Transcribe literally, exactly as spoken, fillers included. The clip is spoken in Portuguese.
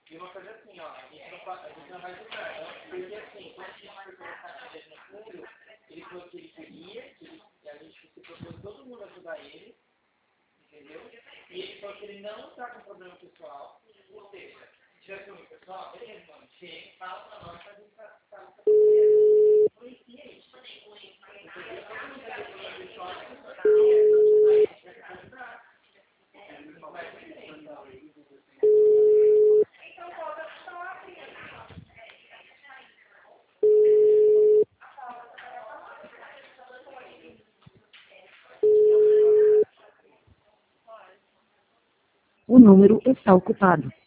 E uma coisa assim, ó, a gente não, a gente não vai julgar, não, porque assim, quando a gente foi colocar a gente no fundo, ele falou que ele queria, que ele, a gente se propôs todo mundo ajudar ele, entendeu? E ele falou que ele não está com problema pessoal, ou seja, se tiver problema pessoal, beleza, mano, chega, fala pra nós, pra gente estar com problema. Influencia isso. Entendeu? Todo mundo tem problema pessoal, a gente vai ajudar. Não vai ser então. O número está ocupado.